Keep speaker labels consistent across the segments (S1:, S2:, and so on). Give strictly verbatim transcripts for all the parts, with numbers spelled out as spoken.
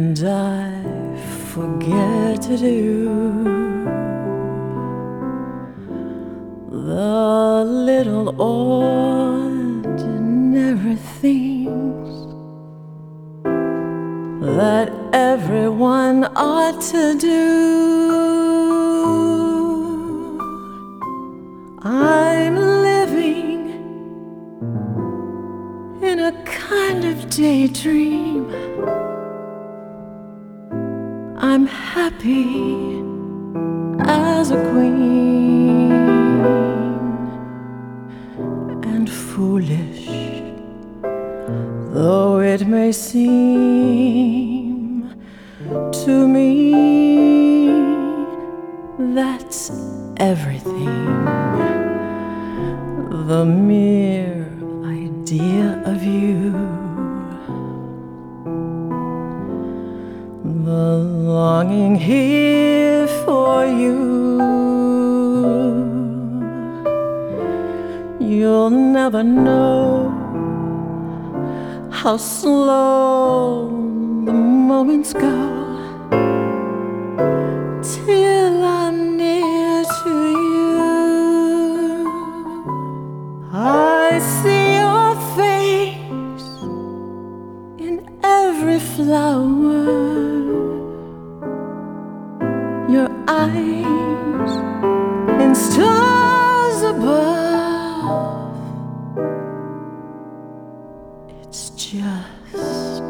S1: and I forget to do the little ordinary things that everyone ought to do. I'm living in a kind of daydream. I'm happy as a queen and foolish though it may seem to me. That's everything. The mere idea of you, the longing here for you. You'll never know how slow the moments go till I'm near to you. I see your face in every flower, your eyes in stars above. It's just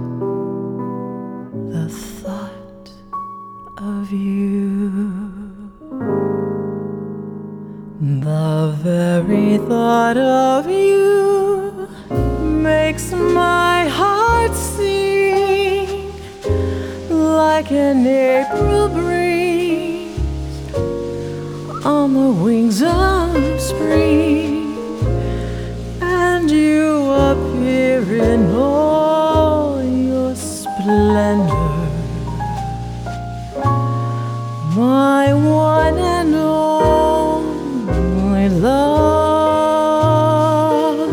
S1: the thought of you. The very thought of you makes my heart sing like an April breeze on the wings of spring, and you appear in all your splendor, my one and only love.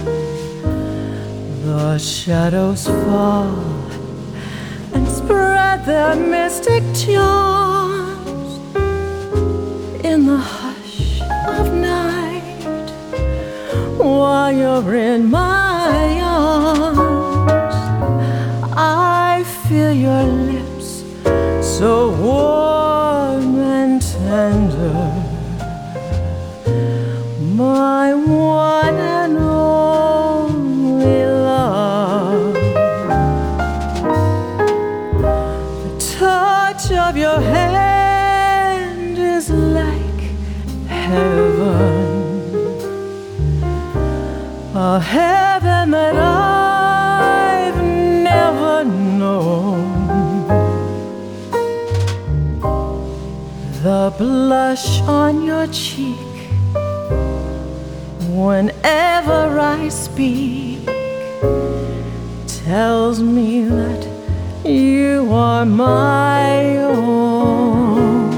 S1: The shadows fall and spread their mystic charms in the hush of night, while you're in my arms. I feel your lips so warm and tender, my one and only love. The touch of your hand is like heaven, a heaven that I've never known. The blush on your cheek whenever I speak tells me that you are my own.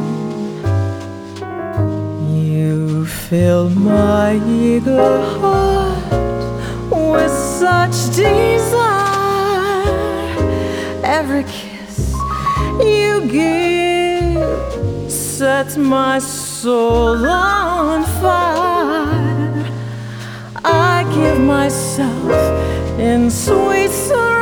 S1: You fill my eager heart with such desire. Every kiss you give sets my soul on fire. I give myself in sweet surrender